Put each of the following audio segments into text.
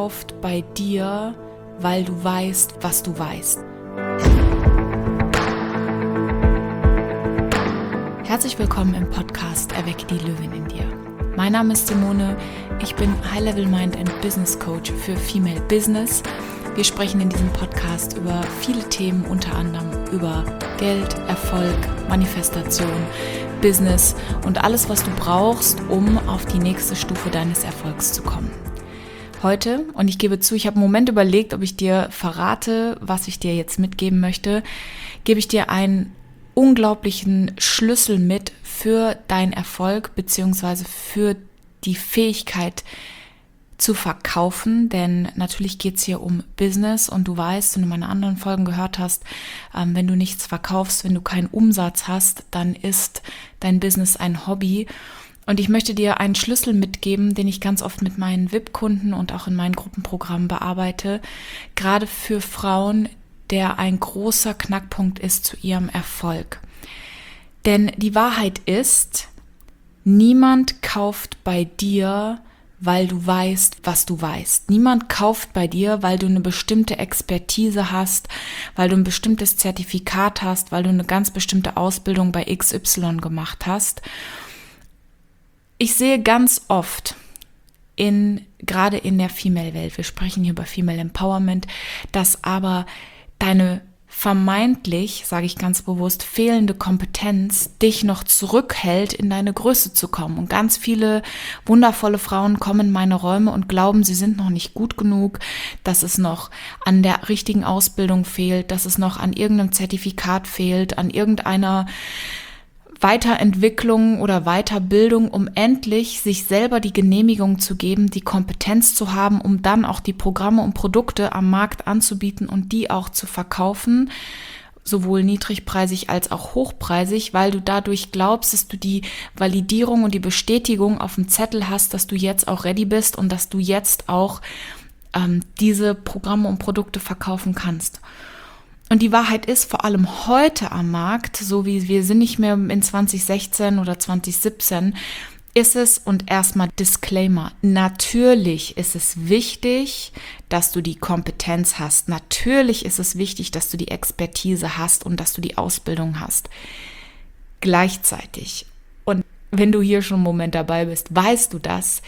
kauft bei dir, weil du weißt, was du weißt. Herzlich willkommen im Podcast Erwecke die Löwin in dir. Mein Name ist Simone, ich bin High-Level Mind and Business Coach für Female Business. Wir sprechen in diesem Podcast über viele Themen, unter anderem über Geld, Erfolg, Manifestation, Business und alles, was du brauchst, um auf die nächste Stufe deines Erfolgs zu kommen. Heute, und ich gebe zu, ich habe einen Moment überlegt, ob ich dir verrate, was ich dir jetzt mitgeben möchte, gebe ich dir einen unglaublichen Schlüssel mit für deinen Erfolg bzw. für die Fähigkeit zu verkaufen, denn natürlich geht es hier um Business und du weißt, wenn du meine anderen Folgen gehört hast, wenn du nichts verkaufst, wenn du keinen Umsatz hast, dann ist dein Business ein Hobby. Und ich möchte dir einen Schlüssel mitgeben, den ich ganz oft mit meinen VIP-Kunden und auch in meinen Gruppenprogrammen bearbeite, gerade für Frauen, der ein großer Knackpunkt ist zu ihrem Erfolg. Denn die Wahrheit ist, niemand kauft bei dir, weil du weißt, was du weißt. Niemand kauft bei dir, weil du eine bestimmte Expertise hast, weil du ein bestimmtes Zertifikat hast, weil du eine ganz bestimmte Ausbildung bei XY gemacht hast. Ich sehe ganz oft, gerade in der Female-Welt, wir sprechen hier über Female Empowerment, dass aber deine vermeintlich, sage ich ganz bewusst, fehlende Kompetenz dich noch zurückhält, in deine Größe zu kommen. Und ganz viele wundervolle Frauen kommen in meine Räume und glauben, sie sind noch nicht gut genug, dass es noch an der richtigen Ausbildung fehlt, dass es noch an irgendeinem Zertifikat fehlt, an irgendeiner Weiterentwicklung oder Weiterbildung, um endlich sich selber die Genehmigung zu geben, die Kompetenz zu haben, um dann auch die Programme und Produkte am Markt anzubieten und die auch zu verkaufen, sowohl niedrigpreisig als auch hochpreisig, weil du dadurch glaubst, dass du die Validierung und die Bestätigung auf dem Zettel hast, dass du jetzt auch ready bist und dass du jetzt auch diese Programme und Produkte verkaufen kannst. Und die Wahrheit ist, vor allem heute am Markt, so wie wir sind nicht mehr in 2016 oder 2017, ist es, und erstmal Disclaimer, natürlich ist es wichtig, dass du die Kompetenz hast. Natürlich ist es wichtig, dass du die Expertise hast und dass du die Ausbildung hast. Gleichzeitig, und wenn du hier schon einen Moment dabei bist, weißt du das,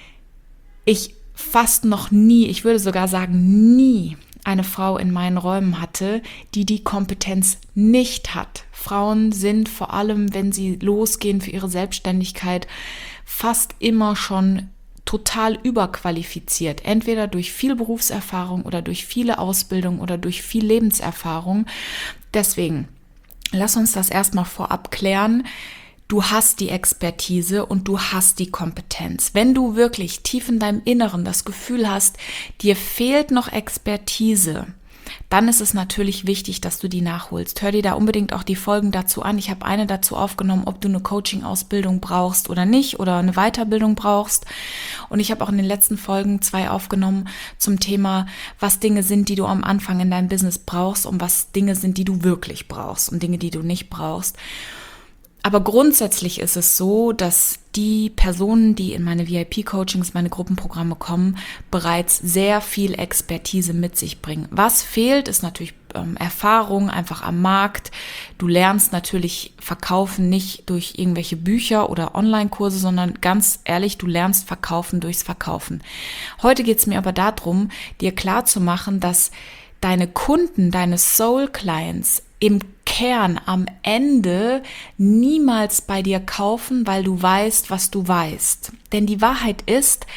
ich fast noch nie, ich würde sogar sagen nie, eine Frau in meinen Räumen hatte, die Kompetenz nicht hat. Frauen sind vor allem, wenn sie losgehen für ihre Selbstständigkeit, fast immer schon total überqualifiziert. Entweder durch viel Berufserfahrung oder durch viele Ausbildung oder durch viel Lebenserfahrung. Deswegen, lass uns das erstmal vorab klären. Du hast die Expertise und du hast die Kompetenz. Wenn du wirklich tief in deinem Inneren das Gefühl hast, dir fehlt noch Expertise, dann ist es natürlich wichtig, dass du die nachholst. Hör dir da unbedingt auch die Folgen dazu an. Ich habe eine dazu aufgenommen, ob du eine Coaching-Ausbildung brauchst oder nicht oder eine Weiterbildung brauchst. Und ich habe auch in den letzten Folgen 2 aufgenommen zum Thema, was Dinge sind, die du am Anfang in deinem Business brauchst und was Dinge sind, die du wirklich brauchst und Dinge, die du nicht brauchst. Aber grundsätzlich ist es so, dass die Personen, die in meine VIP-Coachings, meine Gruppenprogramme kommen, bereits sehr viel Expertise mit sich bringen. Was fehlt, ist natürlich Erfahrung einfach am Markt. Du lernst natürlich verkaufen nicht durch irgendwelche Bücher oder Online-Kurse, sondern ganz ehrlich, du lernst verkaufen durchs Verkaufen. Heute geht es mir aber darum, dir klarzumachen, dass deine Kunden, deine Soul-Clients im Kern am Ende niemals bei dir kaufen, weil du weißt, was du weißt. Denn die Wahrheit ist,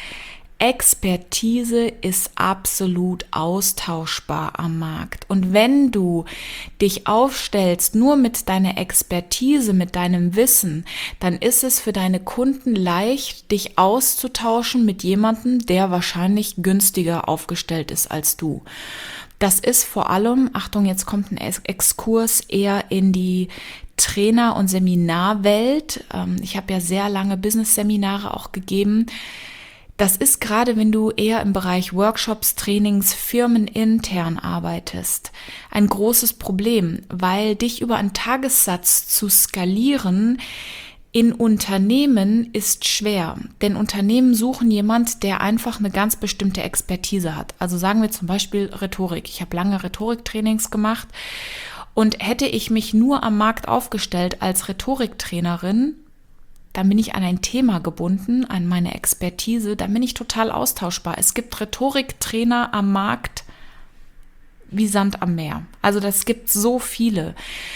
Expertise ist absolut austauschbar am Markt. Und wenn du dich aufstellst nur mit deiner Expertise, mit deinem Wissen, dann ist es für deine Kunden leicht, dich auszutauschen mit jemandem, der wahrscheinlich günstiger aufgestellt ist als du. Das ist vor allem, Achtung, jetzt kommt ein Exkurs eher in die Trainer- und Seminarwelt. Ich habe ja sehr lange Business-Seminare auch gegeben. Das ist gerade, wenn du eher im Bereich Workshops, Trainings, firmenintern arbeitest, ein großes Problem, weil dich über einen Tagessatz zu skalieren In Unternehmen ist schwer, denn Unternehmen suchen jemand, der einfach eine ganz bestimmte Expertise hat. Also sagen wir zum Beispiel Rhetorik. Ich habe lange Rhetoriktrainings gemacht und hätte ich mich nur am Markt aufgestellt als Rhetoriktrainerin, dann bin ich an ein Thema gebunden, an meine Expertise, dann bin ich total austauschbar. Es gibt Rhetoriktrainer am Markt wie Sand am Meer. Also das gibt so viele.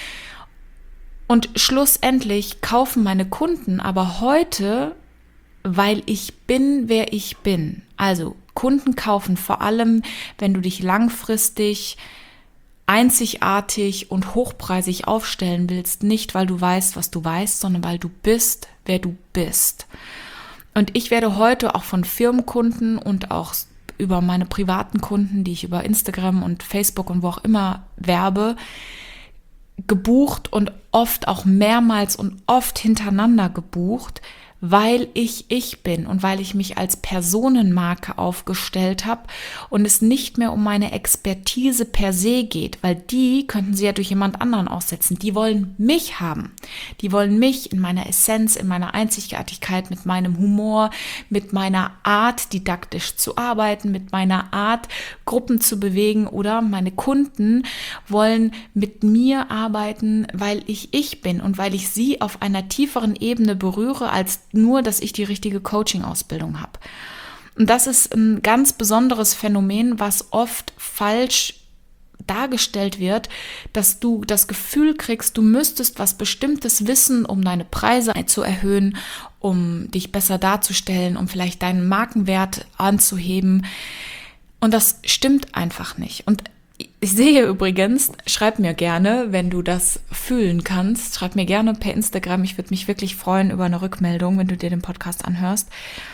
Und schlussendlich kaufen meine Kunden aber heute, weil ich bin, wer ich bin. Also Kunden kaufen vor allem, wenn du dich langfristig, einzigartig und hochpreisig aufstellen willst. Nicht, weil du weißt, was du weißt, sondern weil du bist, wer du bist. Und ich werde heute auch von Firmenkunden und auch über meine privaten Kunden, die ich über Instagram und Facebook und wo auch immer werbe, gebucht und oft auch mehrmals und oft hintereinander gebucht, weil ich bin und weil ich mich als Personenmarke aufgestellt habe und es nicht mehr um meine Expertise per se geht, weil die könnten sie ja durch jemand anderen aussetzen. Die wollen mich haben. Die wollen mich in meiner Essenz, in meiner Einzigartigkeit, mit meinem Humor, mit meiner Art, didaktisch zu arbeiten, mit meiner Art, Gruppen zu bewegen, oder meine Kunden wollen mit mir arbeiten, weil ich bin und weil ich sie auf einer tieferen Ebene berühre, als nur, dass ich die richtige Coaching-Ausbildung habe. Und das ist ein ganz besonderes Phänomen, was oft falsch dargestellt wird, dass du das Gefühl kriegst, du müsstest was Bestimmtes wissen, um deine Preise zu erhöhen, um dich besser darzustellen, um vielleicht deinen Markenwert anzuheben. Und das stimmt einfach nicht. Und ich sehe übrigens, schreib mir gerne, wenn du das fühlen kannst, schreib mir gerne per Instagram, ich würde mich wirklich freuen über eine Rückmeldung, wenn du dir den Podcast anhörst.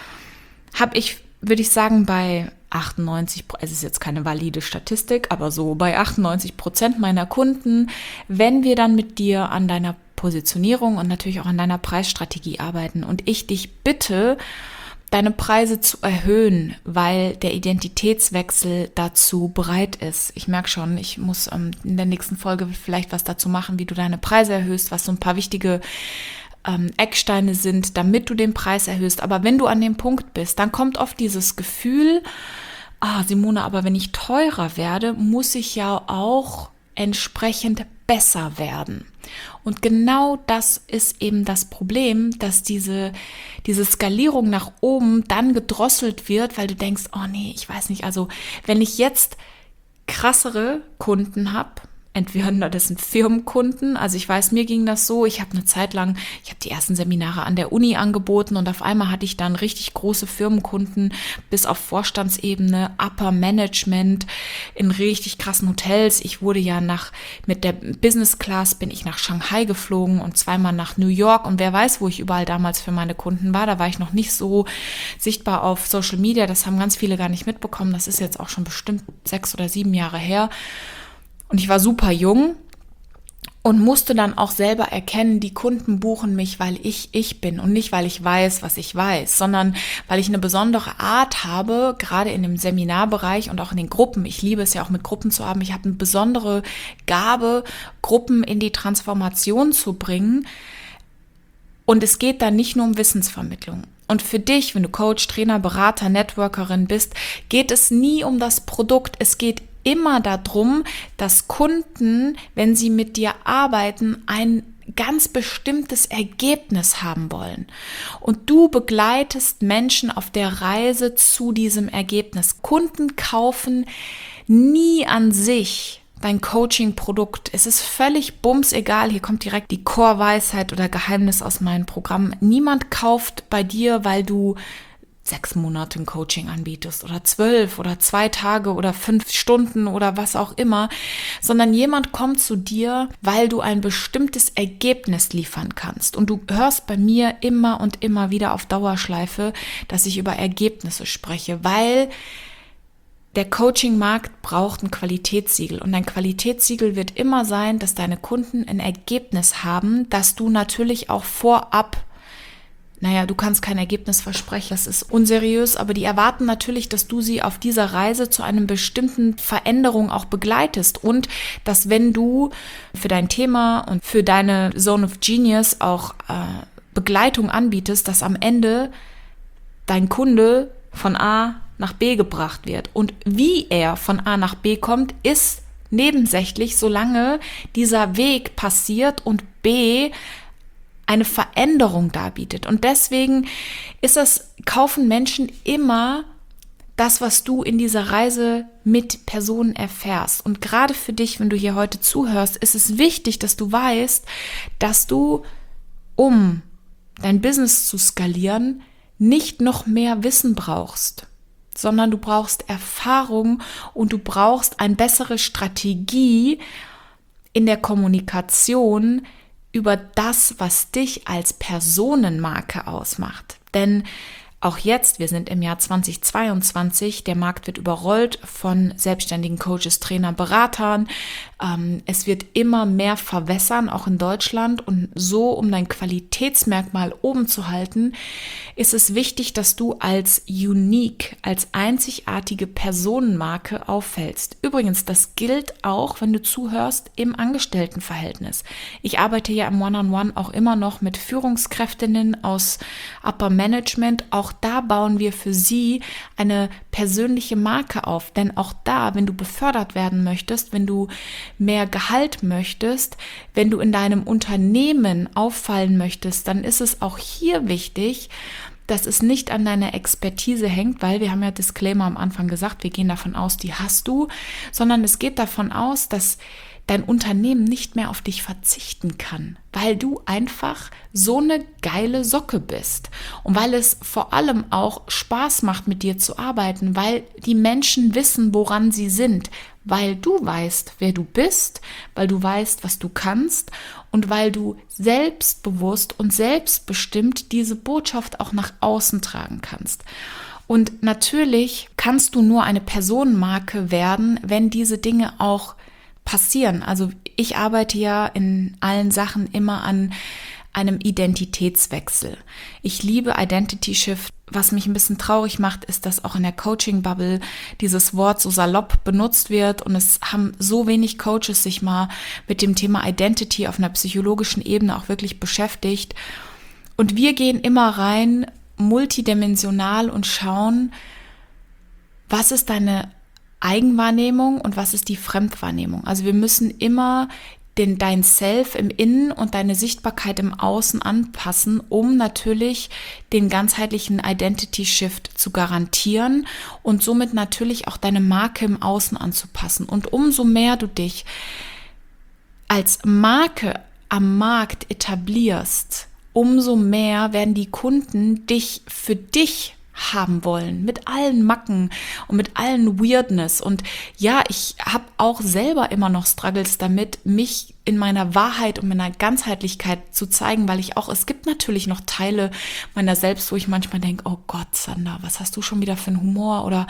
Würde ich sagen, bei 98%, es ist jetzt keine valide Statistik, aber so bei 98% meiner Kunden, wenn wir dann mit dir an deiner Positionierung und natürlich auch an deiner Preisstrategie arbeiten und ich dich bitte, deine Preise zu erhöhen, weil der Identitätswechsel dazu bereit ist. Ich merke schon, ich muss in der nächsten Folge vielleicht was dazu machen, wie du deine Preise erhöhst, was so ein paar wichtige Ecksteine sind, damit du den Preis erhöhst. Aber wenn du an dem Punkt bist, dann kommt oft dieses Gefühl, Simone, aber wenn ich teurer werde, muss ich ja auch entsprechend besser werden. Und genau das ist eben das Problem, dass diese Skalierung nach oben dann gedrosselt wird, weil du denkst, oh nee, ich weiß nicht, also wenn ich jetzt krassere Kunden habe, entweder das sind Firmenkunden, also ich weiß, mir ging das so, ich habe eine Zeit lang, ich habe die ersten Seminare an der Uni angeboten und auf einmal hatte ich dann richtig große Firmenkunden bis auf Vorstandsebene, Upper Management in richtig krassen Hotels. Ich wurde ja mit der Business Class bin ich nach Shanghai geflogen und zweimal nach New York und wer weiß, wo ich überall damals für meine Kunden war. Da war ich noch nicht so sichtbar auf Social Media, das haben ganz viele gar nicht mitbekommen. Das ist jetzt auch schon bestimmt 6 oder 7 Jahre her. Und ich war super jung und musste dann auch selber erkennen, die Kunden buchen mich, weil ich bin und nicht, weil ich weiß, was ich weiß, sondern weil ich eine besondere Art habe, gerade in dem Seminarbereich und auch in den Gruppen. Ich liebe es ja auch mit Gruppen zu haben. Ich habe eine besondere Gabe, Gruppen in die Transformation zu bringen. Und es geht dann nicht nur um Wissensvermittlung. Und für dich, wenn du Coach, Trainer, Berater, Networkerin bist, geht es nie um das Produkt. Es geht immer darum, dass Kunden, wenn sie mit dir arbeiten, ein ganz bestimmtes Ergebnis haben wollen. Und du begleitest Menschen auf der Reise zu diesem Ergebnis. Kunden kaufen nie an sich dein Coaching-Produkt. Es ist völlig bumsegal. Hier kommt direkt die Core-Weisheit oder Geheimnis aus meinem Programm. Niemand kauft bei dir, weil du 6 Monate ein Coaching anbietest oder 12 oder 2 Tage oder 5 Stunden oder was auch immer, sondern jemand kommt zu dir, weil du ein bestimmtes Ergebnis liefern kannst. Und du hörst bei mir immer und immer wieder auf Dauerschleife, dass ich über Ergebnisse spreche, weil der Coaching-Markt braucht ein Qualitätssiegel und ein Qualitätssiegel wird immer sein, dass deine Kunden ein Ergebnis haben, dass du natürlich auch vorab, du kannst kein Ergebnis versprechen, das ist unseriös, aber die erwarten natürlich, dass du sie auf dieser Reise zu einer bestimmten Veränderung auch begleitest und dass wenn du für dein Thema und für deine Zone of Genius auch Begleitung anbietest, dass am Ende dein Kunde von A nach B gebracht wird. Und wie er von A nach B kommt, ist nebensächlich, solange dieser Weg passiert und B eine Veränderung darbietet. Und deswegen kaufen Menschen immer das, was du in dieser Reise mit Personen erfährst. Und gerade für dich, wenn du hier heute zuhörst, ist es wichtig, dass du weißt, dass du, um dein Business zu skalieren, nicht noch mehr Wissen brauchst, sondern du brauchst Erfahrung und du brauchst eine bessere Strategie in der Kommunikation über das, was dich als Personenmarke ausmacht. Denn auch jetzt, wir sind im Jahr 2022, der Markt wird überrollt von selbstständigen Coaches, Trainern, Beratern. Es wird immer mehr verwässern, auch in Deutschland. Und so, um dein Qualitätsmerkmal oben zu halten, ist es wichtig, dass du als unique, als einzigartige Personenmarke auffällst. Übrigens, das gilt auch, wenn du zuhörst, im Angestelltenverhältnis. Ich arbeite ja im One-on-One auch immer noch mit Führungskräftinnen aus Upper Management. Auch da bauen wir für sie eine persönliche Marke auf. Denn auch da, wenn du befördert werden möchtest, wenn du mehr Gehalt möchtest, wenn du in deinem Unternehmen auffallen möchtest, dann ist es auch hier wichtig, dass es nicht an deiner Expertise hängt, weil wir haben ja Disclaimer am Anfang gesagt, wir gehen davon aus, die hast du, sondern es geht davon aus, dass dein Unternehmen nicht mehr auf dich verzichten kann, weil du einfach so eine geile Socke bist und weil es vor allem auch Spaß macht, mit dir zu arbeiten, weil die Menschen wissen, woran sie sind, weil du weißt, wer du bist, weil du weißt, was du kannst und weil du selbstbewusst und selbstbestimmt diese Botschaft auch nach außen tragen kannst. Und natürlich kannst du nur eine Personenmarke werden, wenn diese Dinge auch passieren. Also ich arbeite ja in allen Sachen immer an einem Identitätswechsel. Ich liebe Identity Shift. Was mich ein bisschen traurig macht, ist, dass auch in der Coaching-Bubble dieses Wort so salopp benutzt wird und es haben so wenig Coaches sich mal mit dem Thema Identity auf einer psychologischen Ebene auch wirklich beschäftigt. Und wir gehen immer rein multidimensional und schauen, was ist deine Eigenwahrnehmung und was ist die Fremdwahrnehmung. Also wir müssen immer dein Self im Innen und deine Sichtbarkeit im Außen anpassen, um natürlich den ganzheitlichen Identity Shift zu garantieren und somit natürlich auch deine Marke im Außen anzupassen. Und umso mehr du dich als Marke am Markt etablierst, umso mehr werden die Kunden dich für dich haben wollen, mit allen Macken und mit allen Weirdness. Und ja, ich habe auch selber immer noch Struggles damit, mich in meiner Wahrheit und meiner Ganzheitlichkeit zu zeigen, weil es gibt natürlich noch Teile meiner selbst, wo ich manchmal denke, oh Gott, Sandra, was hast du schon wieder für einen Humor? Oder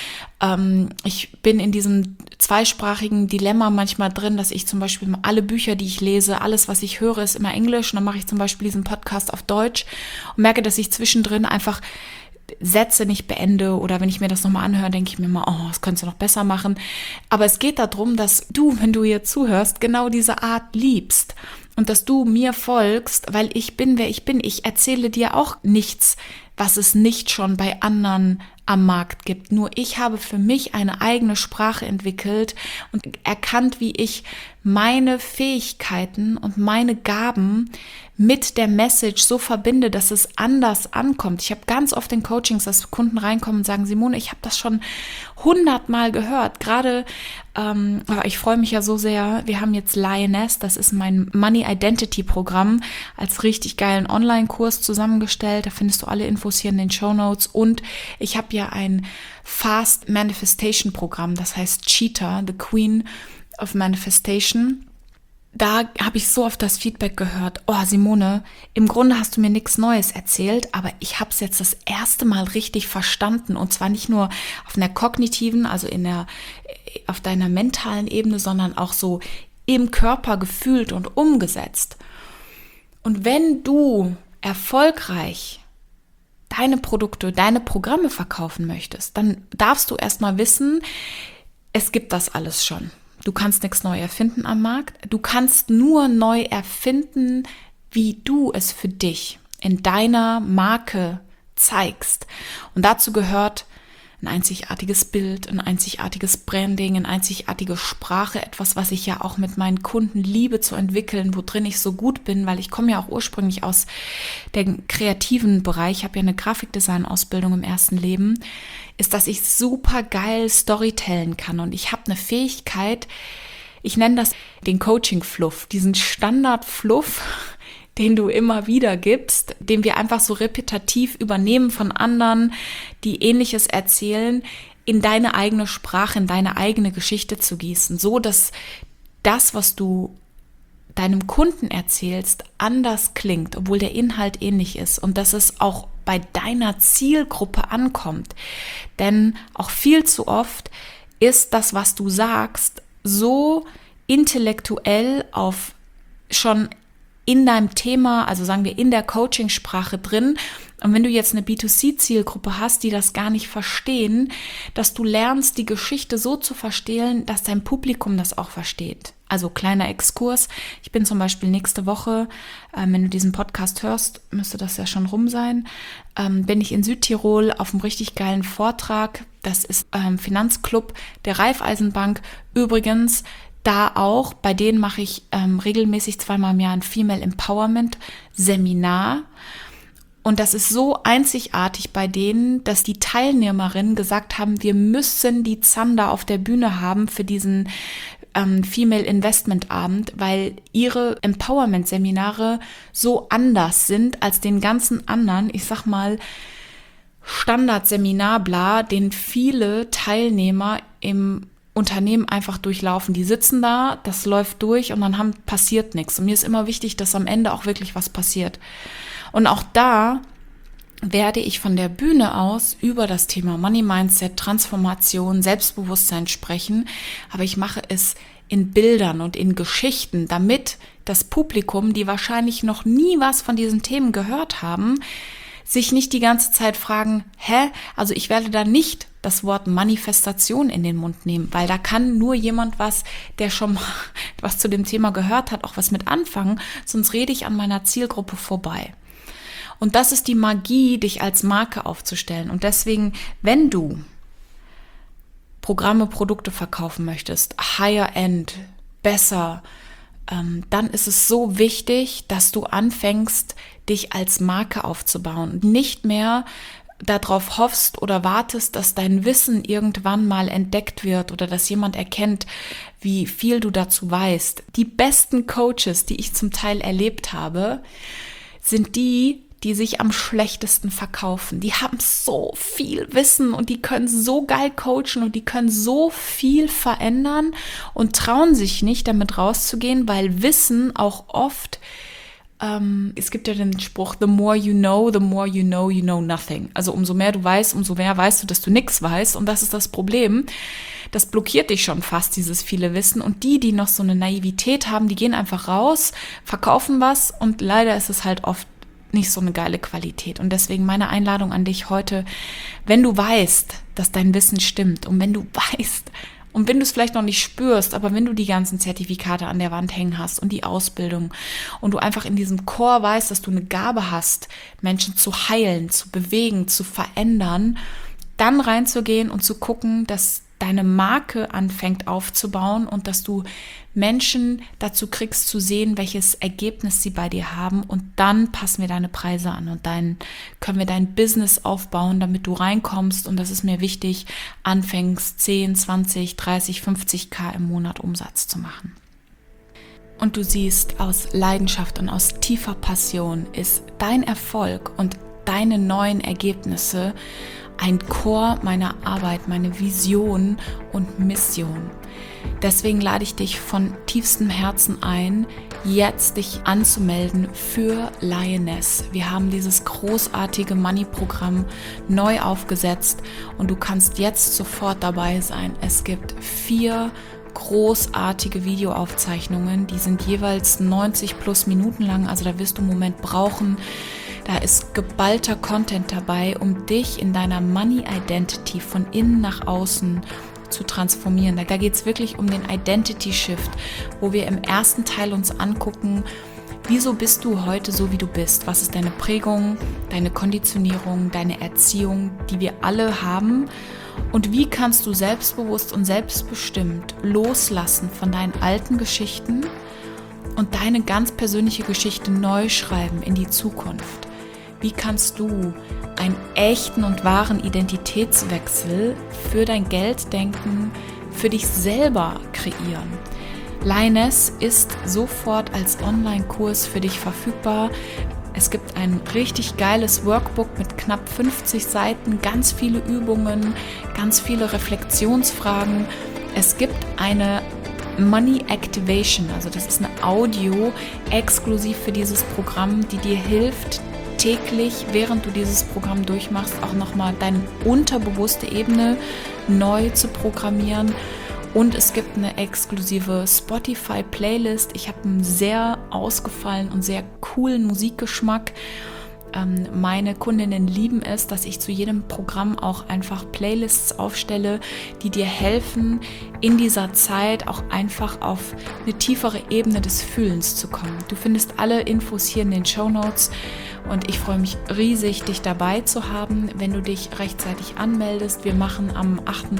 ich bin in diesem zweisprachigen Dilemma manchmal drin, dass ich zum Beispiel alle Bücher, die ich lese, alles, was ich höre, ist immer Englisch. Und dann mache ich zum Beispiel diesen Podcast auf Deutsch und merke, dass ich zwischendrin einfach Sätze nicht beende oder wenn ich mir das nochmal anhöre, denke ich mir mal, oh, das könntest du noch besser machen. Aber es geht darum, dass du, wenn du hier zuhörst, genau diese Art liebst und dass du mir folgst, weil ich bin, wer ich bin. Ich erzähle dir auch nichts, was es nicht schon bei anderen am Markt gibt. Nur ich habe für mich eine eigene Sprache entwickelt und erkannt, wie ich meine Fähigkeiten und meine Gaben mit der Message so verbinde, dass es anders ankommt. Ich habe ganz oft in Coachings, dass Kunden reinkommen und sagen, Simone, ich habe das schon 100-mal gehört. Gerade, ich freue mich ja so sehr, wir haben jetzt Lioness, das ist mein Money Identity Programm, als richtig geilen Online-Kurs zusammengestellt. Da findest du alle Infos hier in den Shownotes. Und ich habe ja ein Fast Manifestation Programm, das heißt Cheetah, the Queen of Manifestation. Da habe ich so oft das Feedback gehört, oh Simone, im Grunde hast du mir nichts Neues erzählt, aber ich habe es jetzt das erste Mal richtig verstanden und zwar nicht nur auf einer kognitiven, also auf deiner mentalen Ebene, sondern auch so im Körper gefühlt und umgesetzt. Und wenn du erfolgreich deine Produkte, deine Programme verkaufen möchtest, dann darfst du erstmal wissen, es gibt das alles schon. Du kannst nichts neu erfinden am Markt. Du kannst nur neu erfinden, wie du es für dich in deiner Marke zeigst. Und dazu gehört ein einzigartiges Bild, ein einzigartiges Branding, eine einzigartige Sprache, etwas, was ich ja auch mit meinen Kunden liebe zu entwickeln, worin ich so gut bin, weil ich komme ja auch ursprünglich aus dem kreativen Bereich, ich habe ja eine Grafikdesign-Ausbildung im ersten Leben, ist, dass ich super geil Storytellen kann und ich habe eine Fähigkeit, ich nenne das den Coaching-Fluff, diesen Standard-Fluff, den du immer wieder gibst, den wir einfach so repetitiv übernehmen von anderen, die Ähnliches erzählen, in deine eigene Sprache, in deine eigene Geschichte zu gießen, so dass das, was du deinem Kunden erzählst, anders klingt, obwohl der Inhalt ähnlich ist und dass es auch bei deiner Zielgruppe ankommt. Denn auch viel zu oft ist das, was du sagst, so intellektuell auf schon in deinem Thema, also sagen wir in der Coachingsprache drin. Und wenn du jetzt eine B2C-Zielgruppe hast, die das gar nicht verstehen, dass du lernst, die Geschichte so zu verstehen, dass dein Publikum das auch versteht. Also kleiner Exkurs. Ich bin zum Beispiel nächste Woche, wenn du diesen Podcast hörst, müsste das ja schon rum sein, bin ich in Südtirol auf einem richtig geilen Vortrag. Das ist Finanzclub der Raiffeisenbank. Übrigens, da auch, bei denen mache ich regelmäßig 2-mal im Jahr ein Female Empowerment Seminar. Und das ist so einzigartig bei denen, dass die Teilnehmerinnen gesagt haben, wir müssen die Zander auf der Bühne haben für diesen Female Investment Abend, weil ihre Empowerment Seminare so anders sind als den ganzen anderen, ich sag mal, Standardseminar, bla, den viele Teilnehmer im Unternehmen einfach durchlaufen. Die sitzen da, das läuft durch und dann passiert nichts. Und mir ist immer wichtig, dass am Ende auch wirklich was passiert. Und auch da werde ich von der Bühne aus über das Thema Money Mindset, Transformation, Selbstbewusstsein sprechen. Aber ich mache es in Bildern und in Geschichten, damit das Publikum, die wahrscheinlich noch nie was von diesen Themen gehört haben, sich nicht die ganze Zeit fragen, also ich werde da nicht das Wort Manifestation in den Mund nehmen, weil da kann nur jemand der schon mal was zu dem Thema gehört hat, auch was mit anfangen, sonst rede ich an meiner Zielgruppe vorbei. Und das ist die Magie, dich als Marke aufzustellen. Und deswegen, wenn du Programme, Produkte verkaufen möchtest, higher end, besser, dann ist es so wichtig, dass du anfängst, dich als Marke aufzubauen und nicht mehr darauf hoffst oder wartest, dass dein Wissen irgendwann mal entdeckt wird oder dass jemand erkennt, wie viel du dazu weißt. Die besten Coaches, die ich zum Teil erlebt habe, sind die sich am schlechtesten verkaufen. Die haben so viel Wissen und die können so geil coachen und die können so viel verändern und trauen sich nicht, damit rauszugehen, weil Wissen auch oft, es gibt ja den Spruch, the more you know, you know nothing. Also umso mehr du weißt, umso mehr weißt du, dass du nichts weißt und das ist das Problem. Das blockiert dich schon fast, dieses viele Wissen und die noch so eine Naivität haben, die gehen einfach raus, verkaufen was und leider ist es halt oft nicht so eine geile Qualität. Und deswegen meine Einladung an dich heute, wenn du weißt, dass dein Wissen stimmt und wenn du weißt und wenn du es vielleicht noch nicht spürst, aber wenn du die ganzen Zertifikate an der Wand hängen hast und die Ausbildung und du einfach in diesem Core weißt, dass du eine Gabe hast, Menschen zu heilen, zu bewegen, zu verändern, dann reinzugehen und zu gucken, dass deine Marke anfängt aufzubauen und dass du Menschen dazu kriegst zu sehen, welches Ergebnis sie bei dir haben und dann passen wir deine Preise an und dann können wir dein Business aufbauen, damit du reinkommst und das ist mir wichtig, anfängst 10, 20, 30, 50.000 im Monat Umsatz zu machen. Und du siehst, aus Leidenschaft und aus tiefer Passion ist dein Erfolg und deine neuen Ergebnisse ein Core meiner Arbeit, meine Vision und Mission. Deswegen lade ich dich von tiefstem Herzen ein, jetzt dich anzumelden für Lioness. Wir haben dieses großartige Money-Programm neu aufgesetzt und du kannst jetzt sofort dabei sein. Es gibt 4 großartige Videoaufzeichnungen, die sind jeweils 90 plus Minuten lang, also da wirst du einen Moment brauchen. Da ist geballter Content dabei, um dich in deiner Money Identity von innen nach außen zu transformieren. Da geht es wirklich um den Identity Shift, wo wir im ersten Teil uns angucken, Wieso bist du heute so, wie du bist? Was ist deine Prägung, deine Konditionierung, deine Erziehung, die wir alle haben? Und wie kannst du selbstbewusst und selbstbestimmt loslassen von deinen alten Geschichten und deine ganz persönliche Geschichte neu schreiben in die Zukunft? Wie kannst du einen echten und wahren Identitätswechsel für dein Gelddenken, für dich selber kreieren? Lioness ist sofort als Online-Kurs für dich verfügbar. Es gibt ein richtig geiles Workbook mit knapp 50 Seiten, ganz viele Übungen, ganz viele Reflexionsfragen. Es gibt eine Money Activation, also das ist eine Audio exklusiv für dieses Programm, die dir hilft, täglich, während du dieses Programm durchmachst, auch nochmal deine unterbewusste Ebene neu zu programmieren. Und es gibt eine exklusive Spotify-Playlist. Ich habe einen sehr ausgefallenen und sehr coolen Musikgeschmack. Meine Kundinnen lieben es, dass ich zu jedem Programm auch einfach Playlists aufstelle, die dir helfen, in dieser Zeit auch einfach auf eine tiefere Ebene des Fühlens zu kommen. Du findest alle Infos hier in den Shownotes und ich freue mich riesig, dich dabei zu haben, wenn du dich rechtzeitig anmeldest. Wir machen am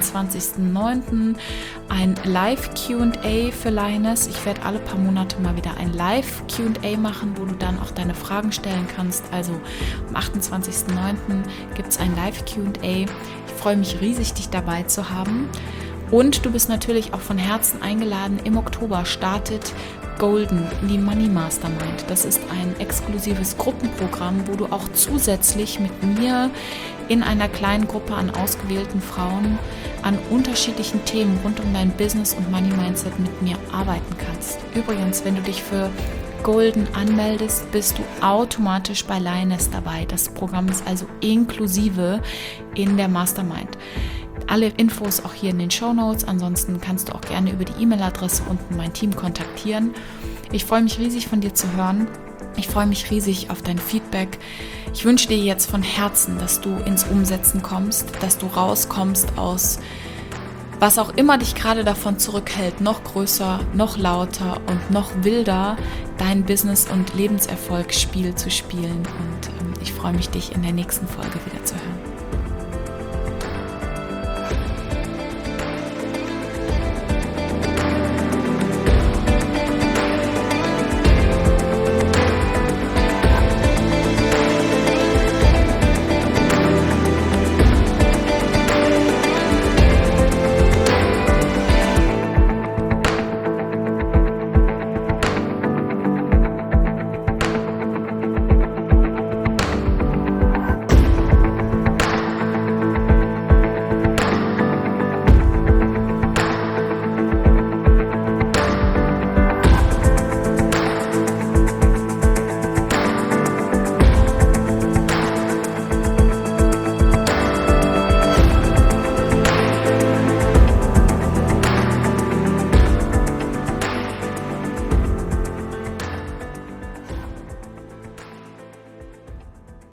28.09. ein Live-Q&A für Lioness. Ich werde alle paar Monate mal wieder ein Live-Q&A machen, wo du dann auch deine Fragen stellen kannst. Also am 28.09. gibt es ein Live-Q&A. Ich freue mich riesig, dich dabei zu haben. Und du bist natürlich auch von Herzen eingeladen. Im Oktober startet Golden, die Money Mastermind. Das ist ein exklusives Gruppenprogramm, wo du auch zusätzlich mit mir in einer kleinen Gruppe an ausgewählten Frauen an unterschiedlichen Themen rund um dein Business und Money Mindset mit mir arbeiten kannst. Übrigens, wenn du dich für Golden anmeldest, bist du automatisch bei Lioness dabei. Das Programm ist also inklusive in der Mastermind. Alle Infos auch hier in den Shownotes. Ansonsten kannst du auch gerne über die E-Mail-Adresse unten mein Team kontaktieren. Ich freue mich riesig, von dir zu hören. Ich freue mich riesig auf dein Feedback. Ich wünsche dir jetzt von Herzen, dass du ins Umsetzen kommst, dass du rauskommst aus was auch immer dich gerade davon zurückhält, noch größer, noch lauter und noch wilder dein Business- und Lebenserfolgsspiel zu spielen. Und ich freue mich, dich in der nächsten Folge wieder zu hören.